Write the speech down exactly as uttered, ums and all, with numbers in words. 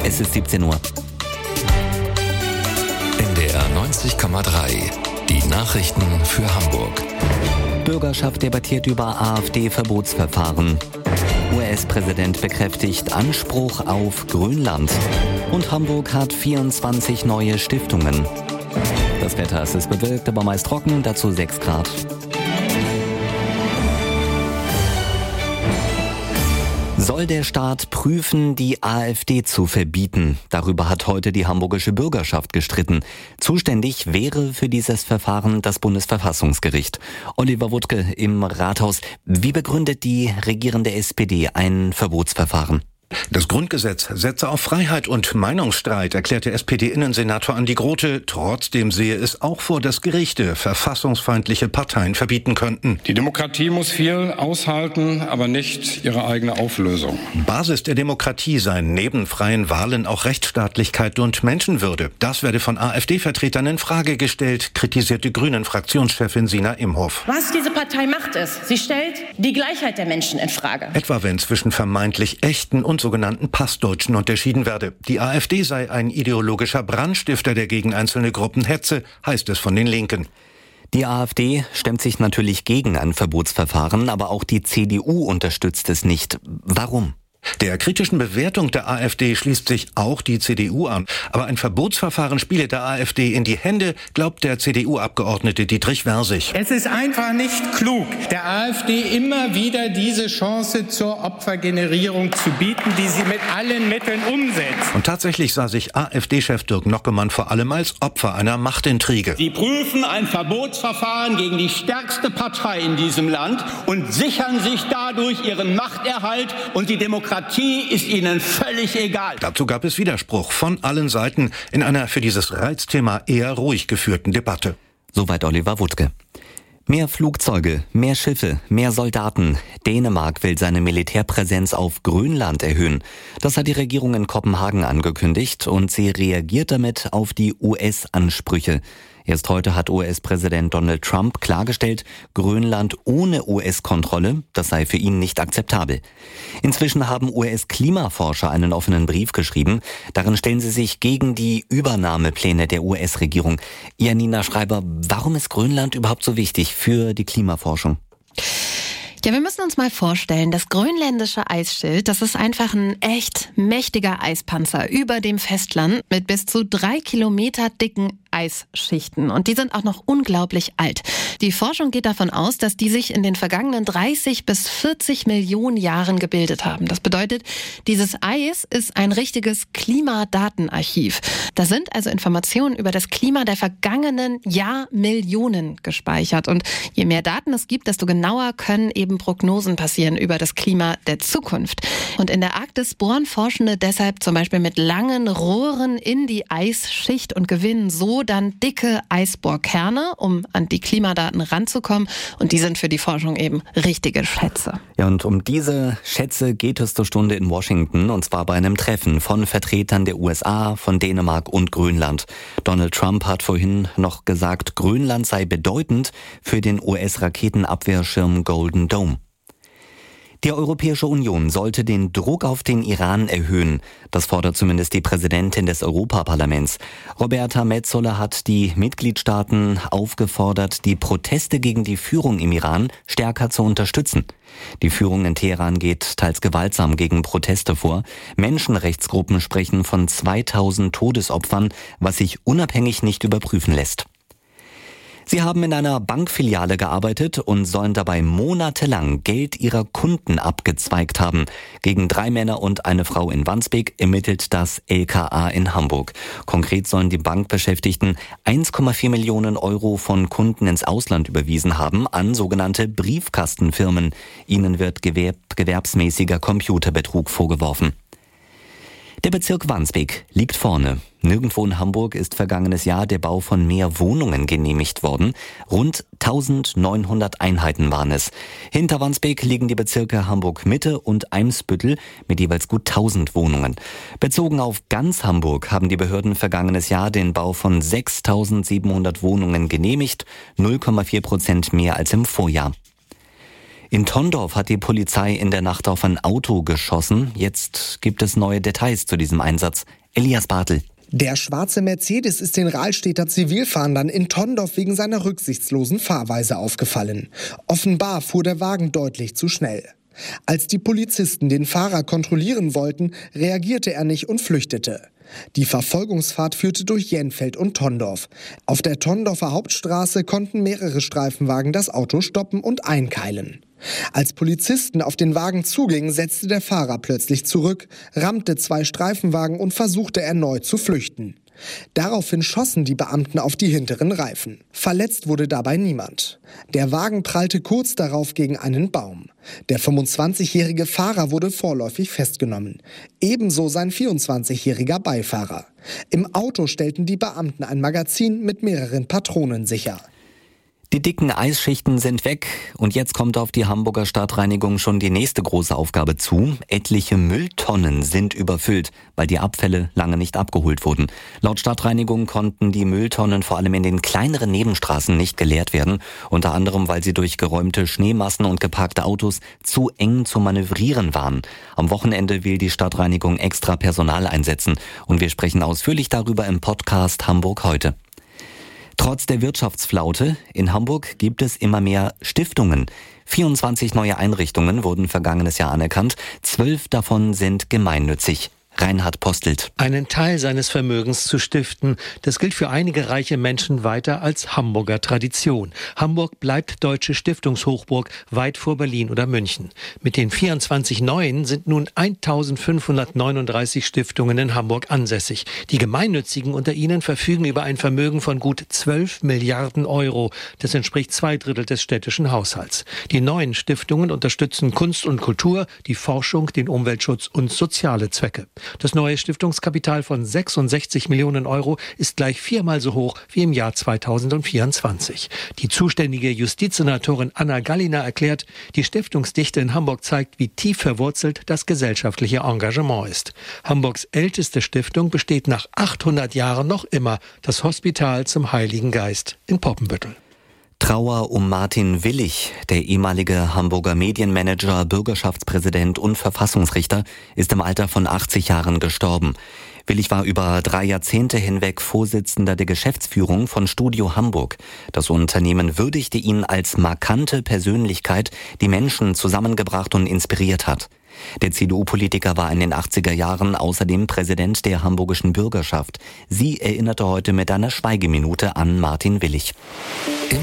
Es ist siebzehn Uhr. N D R neunzig Komma drei. Die Nachrichten für Hamburg. Bürgerschaft debattiert über AfD-Verbotsverfahren. U S-Präsident bekräftigt Anspruch auf Grönland. Und Hamburg hat vierundzwanzig neue Stiftungen. Das Wetter, es ist bewölkt, aber meist trocken, dazu sechs Grad. Soll der Staat prüfen, die AfD zu verbieten? Darüber hat heute die hamburgische Bürgerschaft gestritten. Zuständig wäre für dieses Verfahren das Bundesverfassungsgericht. Oliver Wuttke im Rathaus. Wie begründet die regierende S P D ein Verbotsverfahren? Das Grundgesetz setze auf Freiheit und Meinungsstreit, erklärte S P D-Innensenator Andi Grote. Trotzdem sehe es auch vor, dass Gerichte verfassungsfeindliche Parteien verbieten könnten. Die Demokratie muss viel aushalten, aber nicht ihre eigene Auflösung. Basis der Demokratie seien neben freien Wahlen auch Rechtsstaatlichkeit und Menschenwürde. Das werde von AfD-Vertretern in Frage gestellt, kritisierte Grünen-Fraktionschefin Sina Imhoff. Was diese Partei macht, ist, sie stellt die Gleichheit der Menschen in Frage. Etwa wenn zwischen vermeintlich echten und sogenannten Passdeutschen unterschieden werde. Die AfD sei ein ideologischer Brandstifter, der gegen einzelne Gruppen hetze, heißt es von den Linken. Die AfD stemmt sich natürlich gegen ein Verbotsverfahren, aber auch die C D U unterstützt es nicht. Warum? Der kritischen Bewertung der AfD schließt sich auch die C D U an. Aber ein Verbotsverfahren spiele der AfD in die Hände, glaubt der C D U-Abgeordnete Dietrich Versich. Es ist einfach nicht klug, der AfD immer wieder diese Chance zur Opfergenerierung zu bieten, die sie mit allen Mitteln umsetzt. Und tatsächlich sah sich AfD-Chef Dirk Nockemann vor allem als Opfer einer Machtintrige. Sie prüfen ein Verbotsverfahren gegen die stärkste Partei in diesem Land und sichern sich dadurch ihren Machterhalt, und die Demokratie Demokratie ist ihnen völlig egal. Dazu gab es Widerspruch von allen Seiten in einer für dieses Reizthema eher ruhig geführten Debatte. Soweit Oliver Wuttke. Mehr Flugzeuge, mehr Schiffe, mehr Soldaten. Dänemark will seine Militärpräsenz auf Grönland erhöhen. Das hat die Regierung in Kopenhagen angekündigt und sie reagiert damit auf die U S-Ansprüche. Erst heute hat U S-Präsident Donald Trump klargestellt, Grönland ohne U S-Kontrolle, das sei für ihn nicht akzeptabel. Inzwischen haben U S-Klimaforscher einen offenen Brief geschrieben. Darin stellen sie sich gegen die Übernahmepläne der U S-Regierung. Janina Schreiber, warum ist Grönland überhaupt so wichtig für die Klimaforschung? Ja, wir müssen uns mal vorstellen, das grönländische Eisschild, das ist einfach ein echt mächtiger Eispanzer über dem Festland mit bis zu drei Kilometer dicken Eisschichten. Und die sind auch noch unglaublich alt. Die Forschung geht davon aus, dass die sich in den vergangenen dreißig bis vierzig Millionen Jahren gebildet haben. Das bedeutet, dieses Eis ist ein richtiges Klimadatenarchiv. Da sind also Informationen über das Klima der vergangenen Jahrmillionen gespeichert. Und je mehr Daten es gibt, desto genauer können eben Prognosen passieren über das Klima der Zukunft. Und in der Arktis bohren Forschende deshalb zum Beispiel mit langen Rohren in die Eisschicht und gewinnen so dann dicke Eisbohrkerne, um an die Klimadaten ranzukommen. Und die sind für die Forschung eben richtige Schätze. Ja, und um diese Schätze geht es zur Stunde in Washington, und zwar bei einem Treffen von Vertretern der U S A, von Dänemark und Grönland. Donald Trump hat vorhin noch gesagt, Grönland sei bedeutend für den U S-Raketenabwehrschirm Golden Dome. Die Europäische Union sollte den Druck auf den Iran erhöhen. Das fordert zumindest die Präsidentin des Europaparlaments. Roberta Metsola hat die Mitgliedstaaten aufgefordert, die Proteste gegen die Führung im Iran stärker zu unterstützen. Die Führung in Teheran geht teils gewaltsam gegen Proteste vor. Menschenrechtsgruppen sprechen von zweitausend Todesopfern, was sich unabhängig nicht überprüfen lässt. Sie haben in einer Bankfiliale gearbeitet und sollen dabei monatelang Geld ihrer Kunden abgezweigt haben. Gegen drei Männer und eine Frau in Wandsbek ermittelt das L K A in Hamburg. Konkret sollen die Bankbeschäftigten eins Komma vier Millionen Euro von Kunden ins Ausland überwiesen haben an sogenannte Briefkastenfirmen. Ihnen wird gewerb- gewerbsmäßiger Computerbetrug vorgeworfen. Der Bezirk Wandsbek liegt vorne. Nirgendwo in Hamburg ist vergangenes Jahr der Bau von mehr Wohnungen genehmigt worden. Rund eintausendneunhundert Einheiten waren es. Hinter Wandsbek liegen die Bezirke Hamburg-Mitte und Eimsbüttel mit jeweils gut tausend Wohnungen. Bezogen auf ganz Hamburg haben die Behörden vergangenes Jahr den Bau von sechstausendsiebenhundert Wohnungen genehmigt, null Komma vier Prozent mehr als im Vorjahr. In Tondorf hat die Polizei in der Nacht auf ein Auto geschossen. Jetzt gibt es neue Details zu diesem Einsatz. Elias Bartel. Der schwarze Mercedes ist den Rahlstedter Zivilfahndern in Tondorf wegen seiner rücksichtslosen Fahrweise aufgefallen. Offenbar fuhr der Wagen deutlich zu schnell. Als die Polizisten den Fahrer kontrollieren wollten, reagierte er nicht und flüchtete. Die Verfolgungsfahrt führte durch Jenfeld und Tondorf. Auf der Tondorfer Hauptstraße konnten mehrere Streifenwagen das Auto stoppen und einkeilen. Als Polizisten auf den Wagen zugingen, setzte der Fahrer plötzlich zurück, rammte zwei Streifenwagen und versuchte erneut zu flüchten. Daraufhin schossen die Beamten auf die hinteren Reifen. Verletzt wurde dabei niemand. Der Wagen prallte kurz darauf gegen einen Baum. Der fünfundzwanzigjährige Fahrer wurde vorläufig festgenommen. Ebenso sein vierundzwanzigjähriger Beifahrer. Im Auto stellten die Beamten ein Magazin mit mehreren Patronen sicher. Die dicken Eisschichten sind weg und jetzt kommt auf die Hamburger Stadtreinigung schon die nächste große Aufgabe zu. Etliche Mülltonnen sind überfüllt, weil die Abfälle lange nicht abgeholt wurden. Laut Stadtreinigung konnten die Mülltonnen vor allem in den kleineren Nebenstraßen nicht geleert werden, unter anderem weil sie durch geräumte Schneemassen und geparkte Autos zu eng zu manövrieren waren. Am Wochenende will die Stadtreinigung extra Personal einsetzen und wir sprechen ausführlich darüber im Podcast Hamburg heute. Trotz der Wirtschaftsflaute in Hamburg gibt es immer mehr Stiftungen. vierundzwanzig neue Einrichtungen wurden vergangenes Jahr anerkannt. Zwölf davon sind gemeinnützig. Reinhard Postelt. Einen Teil seines Vermögens zu stiften, das gilt für einige reiche Menschen weiter als Hamburger Tradition. Hamburg bleibt deutsche Stiftungshochburg, weit vor Berlin oder München. Mit den vierundzwanzig neuen sind nun eintausendfünfhundertneununddreißig Stiftungen in Hamburg ansässig. Die Gemeinnützigen unter ihnen verfügen über ein Vermögen von gut zwölf Milliarden Euro. Das entspricht zwei Drittel des städtischen Haushalts. Die neuen Stiftungen unterstützen Kunst und Kultur, die Forschung, den Umweltschutz und soziale Zwecke. Das neue Stiftungskapital von sechsundsechzig Millionen Euro ist gleich viermal so hoch wie im Jahr zweitausendvierundzwanzig. Die zuständige Justizsenatorin Anna Gallina erklärt, die Stiftungsdichte in Hamburg zeigt, wie tief verwurzelt das gesellschaftliche Engagement ist. Hamburgs älteste Stiftung besteht nach achthundert Jahren noch immer, das Hospital zum Heiligen Geist in Poppenbüttel. Trauer um Martin Willig, der ehemalige Hamburger Medienmanager, Bürgerschaftspräsident und Verfassungsrichter, ist im Alter von achtzig Jahren gestorben. Willig war über drei Jahrzehnte hinweg Vorsitzender der Geschäftsführung von Studio Hamburg. Das Unternehmen würdigte ihn als markante Persönlichkeit, die Menschen zusammengebracht und inspiriert hat. Der C D U-Politiker war in den achtziger Jahren außerdem Präsident der hamburgischen Bürgerschaft. Sie erinnerte heute mit einer Schweigeminute an Martin Willig.